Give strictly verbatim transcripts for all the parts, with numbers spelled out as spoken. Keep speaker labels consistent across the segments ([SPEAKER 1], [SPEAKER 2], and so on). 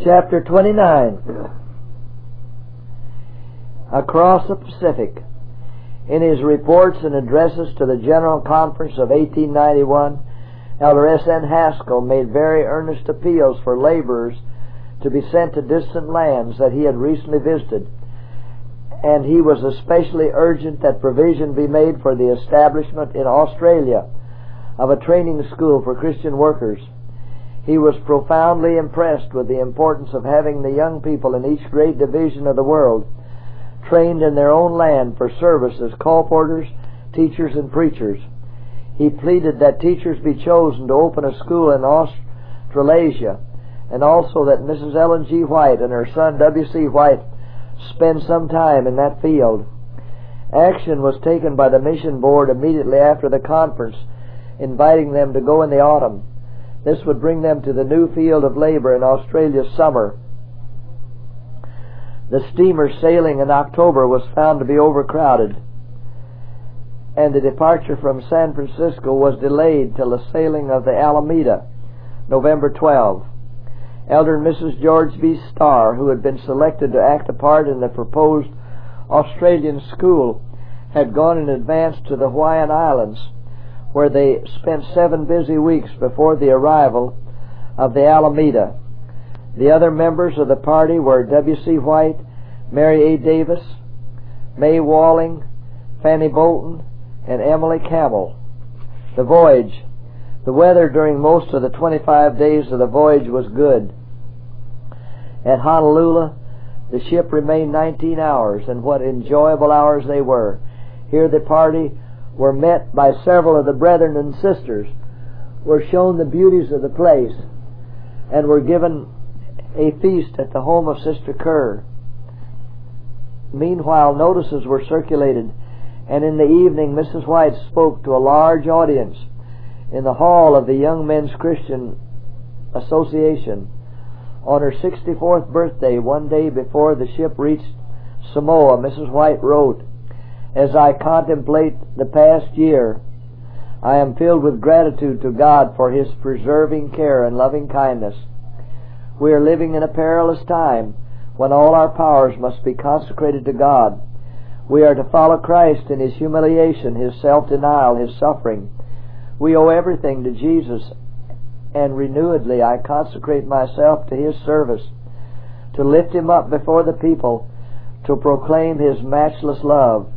[SPEAKER 1] Chapter twenty-nine. Across the Pacific. In his reports and addresses to the General Conference of eighteen ninety-one, Elder S N Haskell made very earnest appeals for laborers to be sent to distant lands that he had recently visited, and he was especially urgent that provision be made for the establishment in Australia of a training school for Christian workers. He was profoundly impressed with the importance of having the young people in each great division of the world trained in their own land for service as colporteurs, teachers, and preachers. He pleaded that teachers be chosen to open a school in Australasia, and also that Missus Ellen G. White and her son W C White spend some time in that field. Action was taken by the mission board immediately after the conference, inviting them to go in the autumn. This would bring them to the new field of labor in Australia's summer. The steamer sailing in October was found to be overcrowded, and the departure from San Francisco was delayed till the sailing of the Alameda, November twelfth. Elder and Missus George B. Starr, who had been selected to act a part in the proposed Australian school, had gone in advance to the Hawaiian Islands, where they spent seven busy weeks before the arrival of the Alameda. The other members of the party were W C White, Mary A. Davis, May Walling, Fanny Bolton, and Emily Campbell. The voyage. The weather during most of the twenty-five days of the voyage was good. At Honolulu, the ship remained nineteen hours, and what enjoyable hours they were. Here the party were met by several of the brethren and sisters, were shown the beauties of the place, and were given a feast at the home of Sister Kerr. Meanwhile, notices were circulated, and in the evening Missus White spoke to a large audience in the hall of the Young Men's Christian Association. On her sixty-fourth birthday, one day before the ship reached Samoa, Missus White wrote, "As I contemplate the past year, I am filled with gratitude to God for His preserving care and loving kindness. We are living in a perilous time when all our powers must be consecrated to God. We are to follow Christ in His humiliation, His self-denial, His suffering. We owe everything to Jesus, and renewedly I consecrate myself to His service, to lift Him up before the people, to proclaim His matchless love."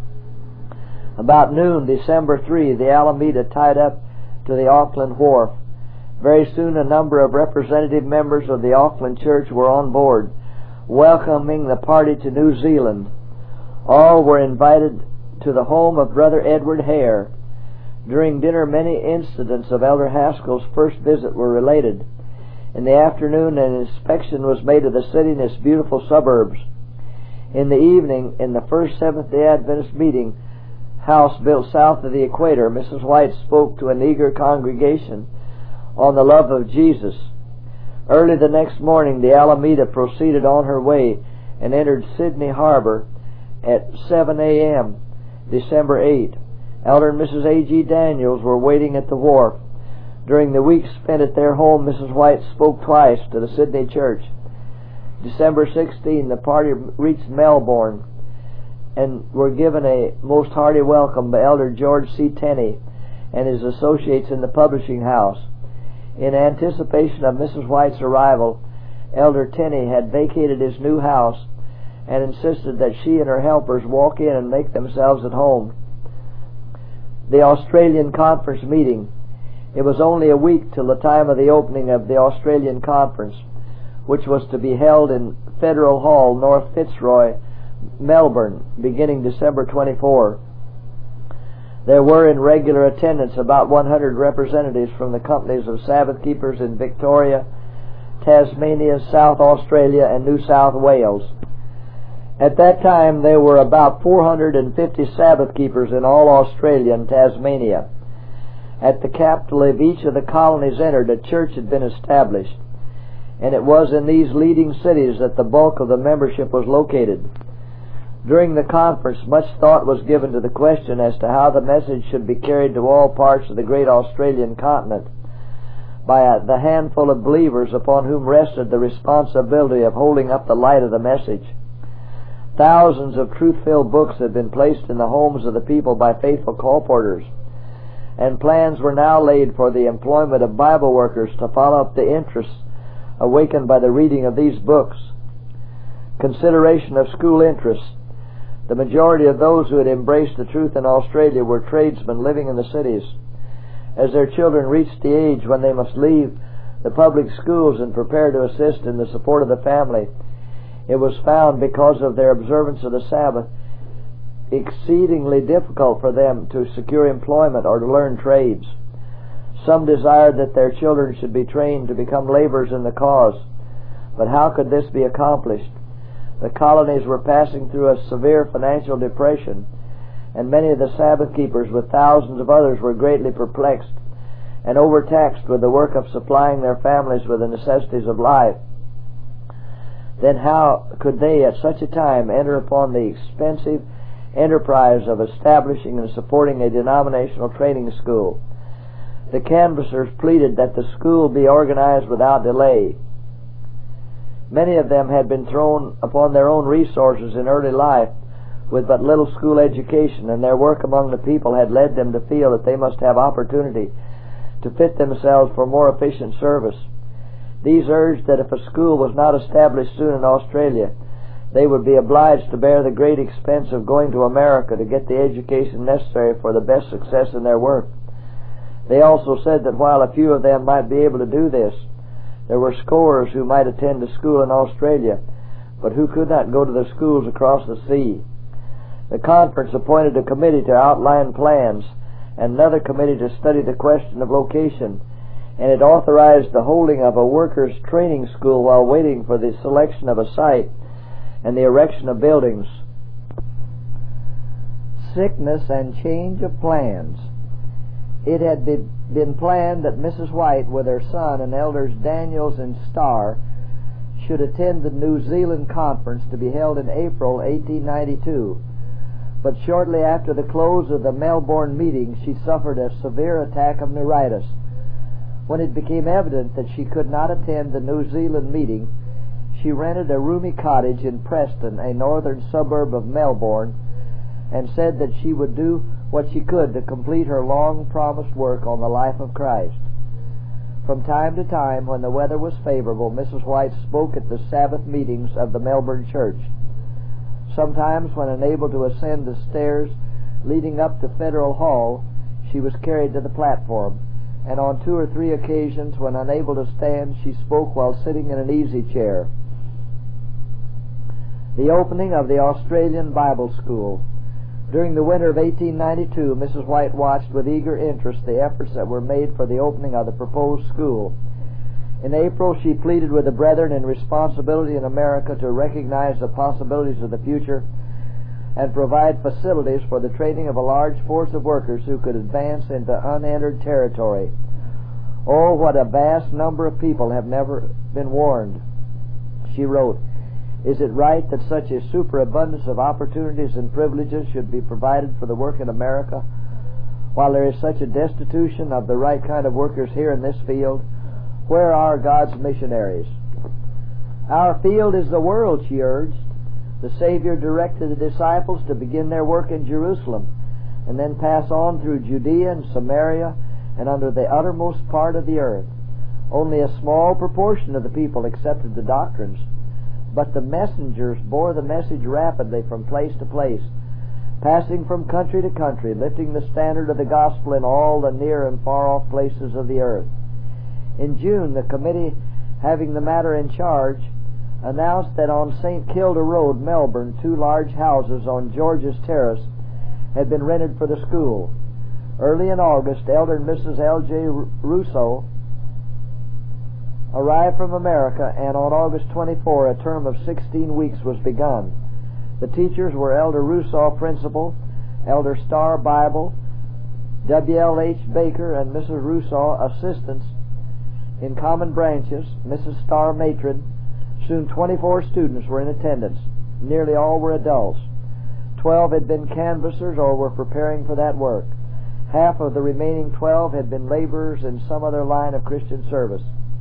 [SPEAKER 1] About noon, December third, the Alameda tied up to the Auckland wharf. Very soon a number of representative members of the Auckland church were on board, welcoming the party to New Zealand. All were invited to the home of Brother Edward Hare. During dinner, many incidents of Elder Haskell's first visit were related. In the afternoon, an inspection was made of the city and its beautiful suburbs. In the evening, in the first Seventh-day Adventist meeting house built south of the equator, Missus White spoke to an eager congregation on the love of Jesus. Early the next morning, the Alameda proceeded on her way and entered Sydney Harbor at seven a.m., December eighth. Elder and Missus A G Daniels were waiting at the wharf. During the week spent at their home, Missus White spoke twice to the Sydney church. December sixteenth, the party reached Melbourne and were given a most hearty welcome by Elder George C. Tenney and his associates in the publishing house. In anticipation of Missus White's arrival, Elder Tenney had vacated his new house and insisted that she and her helpers walk in and make themselves at home. The Australian Conference meeting. It was only a week till the time of the opening of the Australian Conference, which was to be held in Federal Hall, North Fitzroy, Melbourne, beginning December twenty-fourth. There were in regular attendance about one hundred representatives from the companies of Sabbath keepers in Victoria, Tasmania, South Australia, and New South Wales. At that time, there were about four hundred fifty Sabbath keepers in all Australia and Tasmania. At the capital of each of the colonies entered, a church had been established, and it was in these leading cities that the bulk of the membership was located. During the conference, much thought was given to the question as to how the message should be carried to all parts of the great Australian continent. by a, the handful of believers upon whom rested the responsibility of holding up the light of the message. Thousands of truth-filled books had been placed in the homes of the people by faithful colporteurs, and plans were now laid for the employment of Bible workers to follow up the interests awakened by the reading of these books. Consideration of school interests. The majority of those who had embraced the truth in Australia were tradesmen living in the cities. As their children reached the age when they must leave the public schools and prepare to assist in the support of the family, it was found, because of their observance of the Sabbath, exceedingly difficult for them to secure employment or to learn trades. Some desired that their children should be trained to become laborers in the cause, but how could this be accomplished? The colonies were passing through a severe financial depression, and many of the Sabbath keepers, with thousands of others, were greatly perplexed and overtaxed with the work of supplying their families with the necessities of life. Then how could they at such a time enter upon the expensive enterprise of establishing and supporting a denominational training school? The canvassers pleaded that the school be organized without delay. Many of them had been thrown upon their own resources in early life with but little school education, and their work among the people had led them to feel that they must have opportunity to fit themselves for more efficient service. These urged that if a school was not established soon in Australia, they would be obliged to bear the great expense of going to America to get the education necessary for the best success in their work. They also said that while a few of them might be able to do this, there were scores who might attend a school in Australia, but who could not go to the schools across the sea. The conference appointed a committee to outline plans and another committee to study the question of location, and it authorized the holding of a workers' training school while waiting for the selection of a site and the erection of buildings. Sickness and change of plans. It had been planned that Missus White, with her son and elders Daniels and Starr, should attend the New Zealand conference to be held in April eighteen ninety-two. But shortly after the close of the Melbourne meeting, she suffered a severe attack of neuritis. When it became evident that she could not attend the New Zealand meeting, she rented a roomy cottage in Preston, a northern suburb of Melbourne, and said that she would do what she could to complete her long-promised work on the life of Christ. From time to time, when the weather was favorable, Missus White spoke at the Sabbath meetings of the Melbourne church. Sometimes, when unable to ascend the stairs leading up to Federal Hall, she was carried to the platform, and on two or three occasions, when unable to stand, she spoke while sitting in an easy chair. The opening of the Australian Bible School. During the winter of eighteen ninety-two, Missus White watched with eager interest the efforts that were made for the opening of the proposed school. In April, she pleaded with the brethren in responsibility in America to recognize the possibilities of the future and provide facilities for the training of a large force of workers who could advance into unentered territory. Oh, what a vast number of people have never been warned. She wrote, "Is it right that such a superabundance of opportunities and privileges should be provided for the work in America, while there is such a destitution of the right kind of workers here in this field? Where are God's missionaries?" Our field is the world, she urged. The Savior directed the disciples to begin their work in Jerusalem, and then pass on through Judea and Samaria and under the uttermost part of the earth. Only a small proportion of the people accepted the doctrines, but the messengers bore the message rapidly from place to place, passing from country to country, lifting the standard of the gospel in all the near and far-off places of the earth. In June, the committee having the matter in charge announced that on Saint Kilda Road, Melbourne, two large houses on George's Terrace had been rented for the school. Early in August, Elder and Missus L J Russo arrived from America, and on August twenty-fourth, a term of sixteen weeks was begun. The teachers were Elder Russo, principal, Elder Starr, Bible, W L H Baker and Missus Russo, assistants in common branches, Missus Starr, matron. Soon twenty-four students were in attendance. Nearly all were adults. Twelve had been canvassers or were preparing for that work. Half of the remaining twelve had been laborers in some other line of Christian service.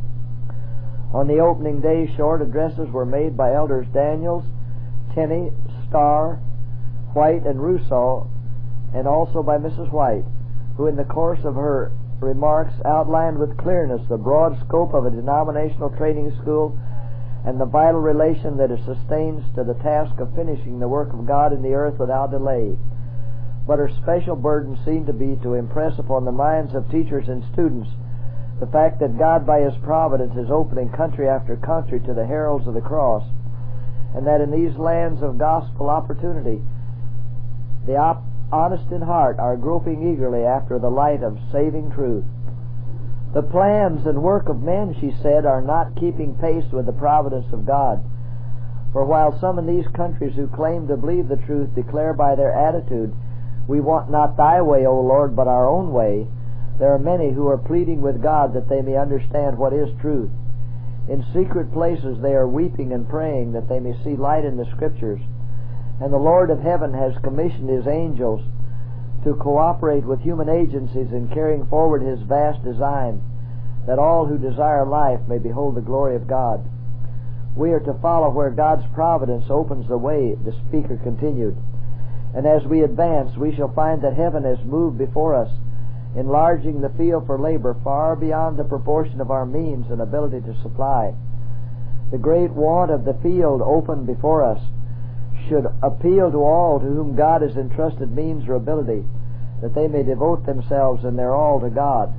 [SPEAKER 1] On the opening day, short addresses were made by Elders Daniels, Tenney, Starr, White, and Rousseau, and also by Missus White, who in the course of her remarks outlined with clearness the broad scope of a denominational training school and the vital relation that it sustains to the task of finishing the work of God in the earth without delay. But her special burden seemed to be to impress upon the minds of teachers and students the fact that God by His providence is opening country after country to the heralds of the cross, and that in these lands of gospel opportunity, the op- honest in heart are groping eagerly after the light of saving truth. The plans and work of men, she said, are not keeping pace with the providence of God. For while some in these countries who claim to believe the truth declare by their attitude, "We want not thy way, O Lord, but our own way," there are many who are pleading with God that they may understand what is truth. In secret places they are weeping and praying that they may see light in the Scriptures. And the Lord of heaven has commissioned His angels to cooperate with human agencies in carrying forward His vast design, that all who desire life may behold the glory of God. We are to follow where God's providence opens the way, the speaker continued. And as we advance, we shall find that heaven has moved before us, enlarging the field for labor far beyond the proportion of our means and ability to supply. The great want of the field opened before us should appeal to all to whom God has entrusted means or ability, that they may devote themselves in their all to God.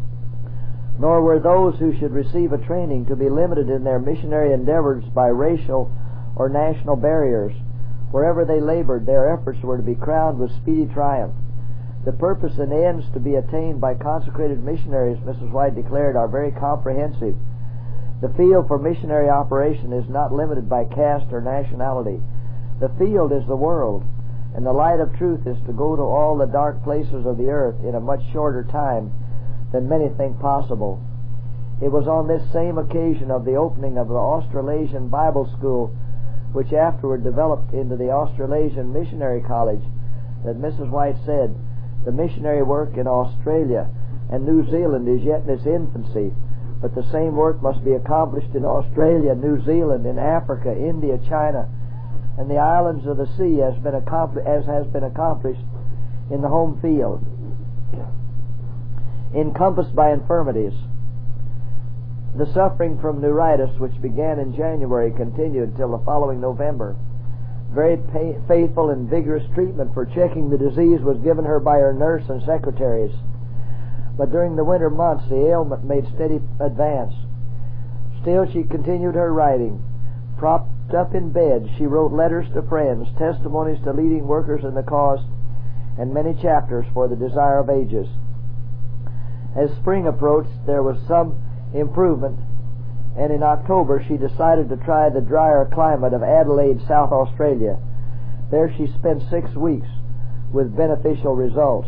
[SPEAKER 1] Nor were those who should receive a training to be limited in their missionary endeavors by racial or national barriers. Wherever they labored, their efforts were to be crowned with speedy triumph. The purpose and ends to be attained by consecrated missionaries, Missus White declared, are very comprehensive. The field for missionary operation is not limited by caste or nationality. The field is the world, and the light of truth is to go to all the dark places of the earth in a much shorter time than many think possible. It was on this same occasion of the opening of the Australasian Bible School, which afterward developed into the Australasian Missionary College, that Missus White said, "The missionary work in Australia and New Zealand is yet in its infancy, but the same work must be accomplished in Australia, New Zealand, in Africa, India, China, and the islands of the sea as, been accompli- as has been accomplished in the home field." Encompassed by infirmities. The suffering from neuritis, which began in January, continued till the following November. Very pay- faithful and vigorous treatment for checking the disease was given her by her nurse and secretaries. But during the winter months, the ailment made steady advance. Still, she continued her writing. Propped up in bed, she wrote letters to friends, testimonies to leading workers in the cause, and many chapters for the Desire of Ages. As spring approached, there was some improvement, and in October she decided to try the drier climate of Adelaide, South Australia. There she spent six weeks with beneficial results.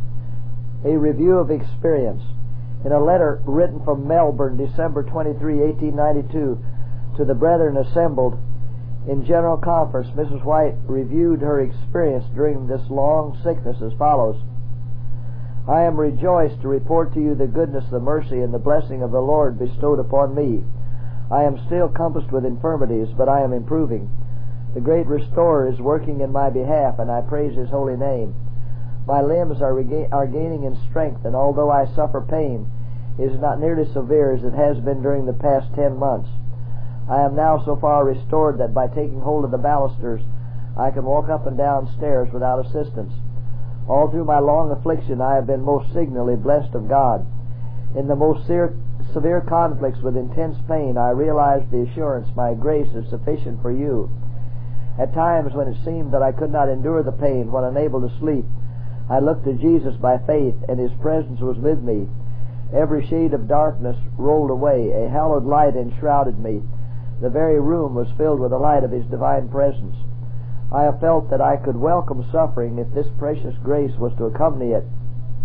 [SPEAKER 1] A review of experience. In a letter written from Melbourne, December twenty-third, eighteen ninety-two, to the brethren assembled in General Conference, Missus White reviewed her experience during this long sickness as follows: "I am rejoiced to report to you the goodness, the mercy, and the blessing of the Lord bestowed upon me. I am still compassed with infirmities, but I am improving. The great Restorer is working in my behalf, and I praise His holy name. My limbs are, rega- are gaining in strength, and although I suffer pain, it is not nearly severe as it has been during the past ten months. I am now so far restored that by taking hold of the balusters, I can walk up and down stairs without assistance. All through my long affliction I have been most signally blessed of God. In the most severe, severe conflicts with intense pain, I realized the assurance, my grace is sufficient for you. At times when it seemed that I could not endure the pain, when unable to sleep, I looked to Jesus by faith, and His presence was with me. Every shade of darkness rolled away. A hallowed light enshrouded me. The very room was filled with the light of His divine presence. I have felt that I could welcome suffering if this precious grace was to accompany it.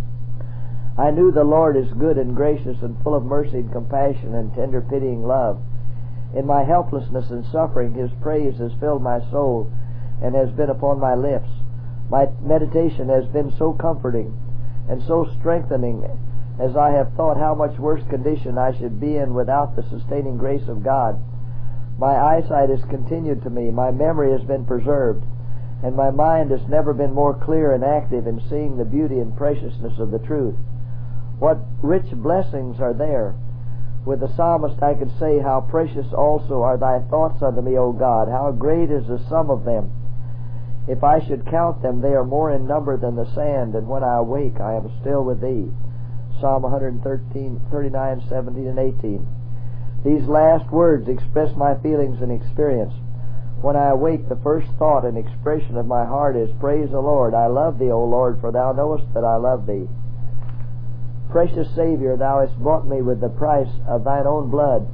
[SPEAKER 1] I knew the Lord is good and gracious and full of mercy and compassion and tender pitying love. In my helplessness and suffering, His praise has filled my soul and has been upon my lips. My meditation has been so comforting, and so strengthening, as I have thought how much worse condition I should be in without the sustaining grace of God. My eyesight has continued to me, my memory has been preserved, and my mind has never been more clear and active in seeing the beauty and preciousness of the truth. What rich blessings are there! With the psalmist I could say, how precious also are thy thoughts unto me, O God, how great is the sum of them. If I should count them, they are more in number than the sand, and when I awake I am still with thee. Psalm one thirteen, thirty-nine, seventeen, and eighteen. These last words express my feelings and experience. When I awake, the first thought and expression of my heart is, Praise the Lord, I love thee, O Lord, for thou knowest that I love thee. Precious Savior, thou hast bought me with the price of thine own blood.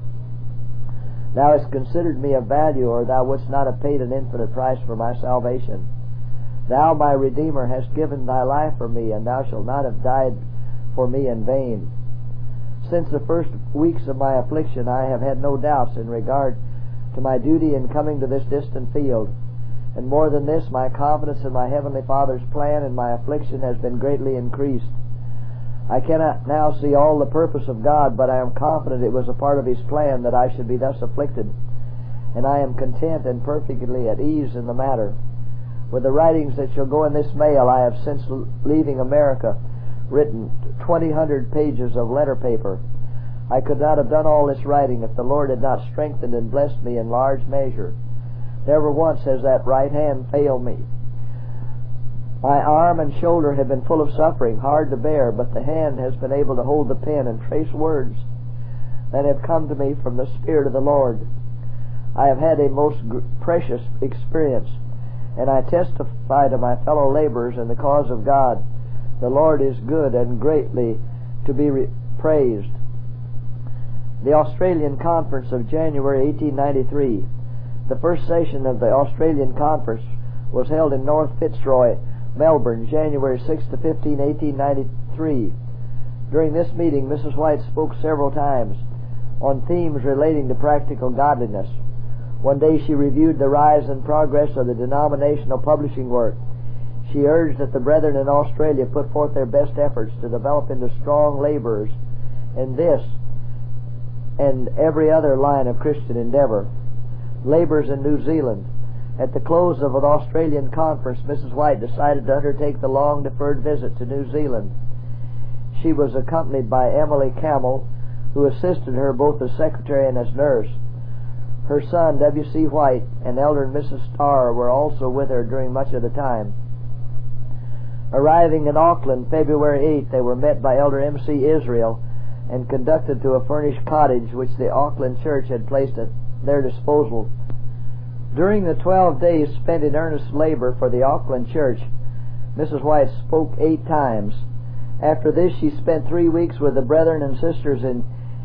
[SPEAKER 1] Thou hast considered me of value, or thou wouldst not have paid an infinite price for my salvation. Thou, my Redeemer, hast given thy life for me, and thou shalt not have died for me in vain. Since the first weeks of my affliction, I have had no doubts in regard to my duty in coming to this distant field. And more than this, my confidence in my Heavenly Father's plan in my affliction has been greatly increased. I cannot now see all the purpose of God, but I am confident it was a part of His plan that I should be thus afflicted, and I am content and perfectly at ease in the matter. With the writings that shall go in this mail, I have, since leaving America, written twenty hundred pages of letter paper. I could not have done all this writing if the Lord had not strengthened and blessed me in large measure. Never once has that right hand failed me. My arm and shoulder have been full of suffering, hard to bear, but the hand has been able to hold the pen and trace words that have come to me from the Spirit of the Lord. I have had a most precious experience, and I testify to my fellow laborers in the cause of God. The Lord is good and greatly to be re- praised. The Australian Conference of January eighteen ninety-three. The first session of the Australian Conference was held in North Fitzroy, Melbourne, January sixth to fifteenth, eighteen ninety-three. During this meeting, Missus White spoke several times on themes relating to practical godliness. One day she reviewed the rise and progress of the denominational publishing work. She urged that the brethren in Australia put forth their best efforts to develop into strong laborers in this and every other line of Christian endeavor. Laborers in New Zealand. At the close of an Australian conference, Missus White decided to undertake the long-deferred visit to New Zealand. She was accompanied by Emily Campbell, who assisted her both as secretary and as nurse. Her son, W C White, and Elder and Missus Starr were also with her during much of the time. Arriving in Auckland February eighth, they were met by Elder M C Israel and conducted to a furnished cottage which the Auckland church had placed at their disposal. During the twelve days spent in earnest labor for the Auckland church, Missus White spoke eight times. After this, she spent three weeks with the brethren and sisters in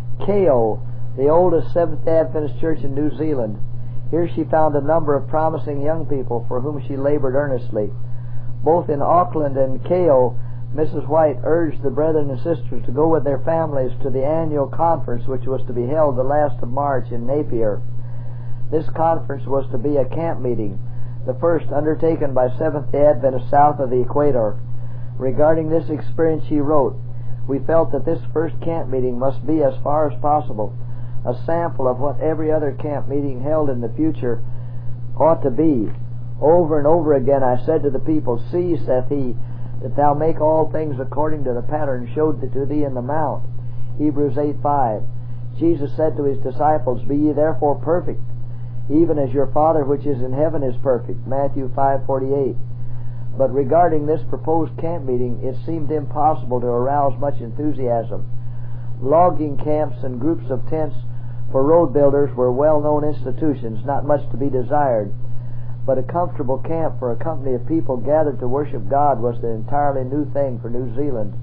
[SPEAKER 1] Kao, the oldest Seventh-day Adventist church in New Zealand. Here she found a number of promising young people for whom she labored earnestly. Both in Auckland and Kao, Missus White urged the brethren and sisters to go with their families to the annual conference which was to be held the last of March in Napier. This conference was to be a camp meeting, the first undertaken by Seventh-day Adventists south of the equator. Regarding this experience she wrote, "We felt that this first camp meeting must be, as far as possible, a sample of what every other camp meeting held in the future ought to be. Over and over again I said to the people, See, saith he, that thou make all things according to the pattern showed to thee in the mount." Hebrews eight five. Jesus said to His disciples, "Be ye therefore perfect, even as your Father which is in heaven is perfect." Matthew five forty-eight. But regarding this proposed camp meeting, it seemed impossible to arouse much enthusiasm. Logging camps and groups of tents for road builders were well-known institutions, not much to be desired. But a comfortable camp for a company of people gathered to worship God was an entirely new thing for New Zealand.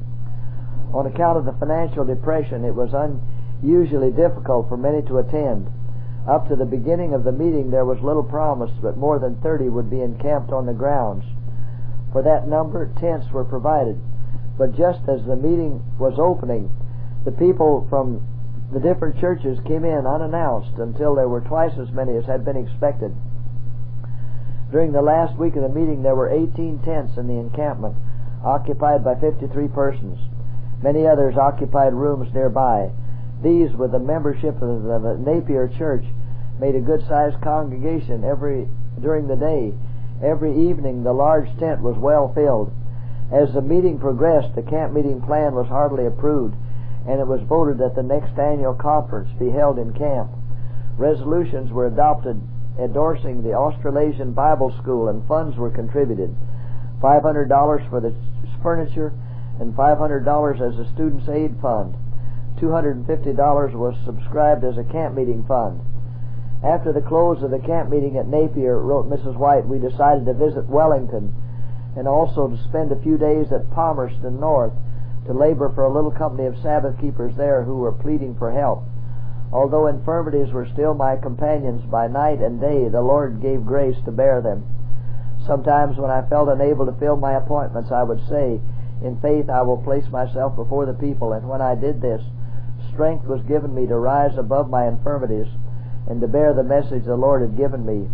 [SPEAKER 1] On account of the financial depression, it was unusually difficult for many to attend. Up to the beginning of the meeting there was little promise that more than thirty would be encamped on the grounds. For that number, tents were provided. But just as the meeting was opening, the people from the different churches came in unannounced until there were twice as many as had been expected. During the last week of the meeting, there were eighteen tents in the encampment. occupied by fifty-three persons. Many others occupied rooms nearby. These, with the membership of the Napier Church, made a good-sized congregation every during the day. Every evening the large tent was well filled. As the meeting progressed, the camp meeting plan was heartily approved, and it was voted that the next annual conference be held in camp. Resolutions were adopted endorsing the Australasian Bible School, and funds were contributed. five hundred dollars for the furniture and five hundred dollars as a student's aid fund. two hundred fifty dollars was subscribed as a camp meeting fund. After the close of the camp meeting at Napier, wrote Missus White, we decided to visit Wellington and also to spend a few days at Palmerston North to labor for a little company of Sabbath keepers there who were pleading for help. Although infirmities were still my companions by night and day, the Lord gave grace to bear them. Sometimes when I felt unable to fill my appointments, I would say, in faith I will place myself before the people, and when I did this, strength was given me to rise above my infirmities and to bear the message the Lord had given me.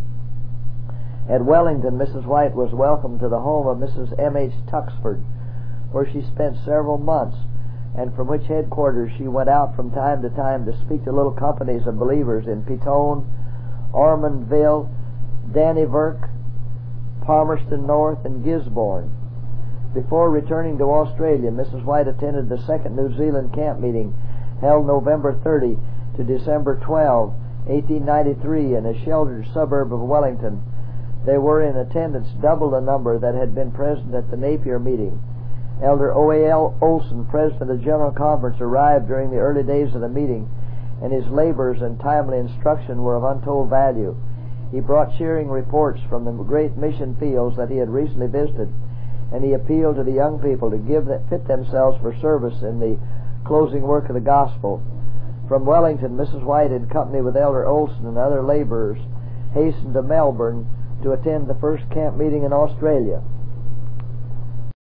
[SPEAKER 1] At Wellington, Missus White was welcomed to the home of Missus M H Tuxford, where she spent several months, and from which headquarters she went out from time to time to speak to little companies of believers in Petone, Ormondville, Dannyverk, Palmerston North, and Gisborne. Before returning to Australia, Missus White attended the second New Zealand camp meeting held November thirtieth to December twelfth, eighteen ninety-three, in a sheltered suburb of Wellington. There were in attendance double the number that had been present at the Napier meeting. Elder O A L Olson, president of the General Conference, arrived during the early days of the meeting, and his labors and timely instruction were of untold value. He brought cheering reports from the great mission fields that he had recently visited, and he appealed to the young people to give that fit themselves for service in the closing work of the gospel. From Wellington, Missus White, in company with Elder Olson and other laborers, hastened to Melbourne to attend the first camp meeting in Australia.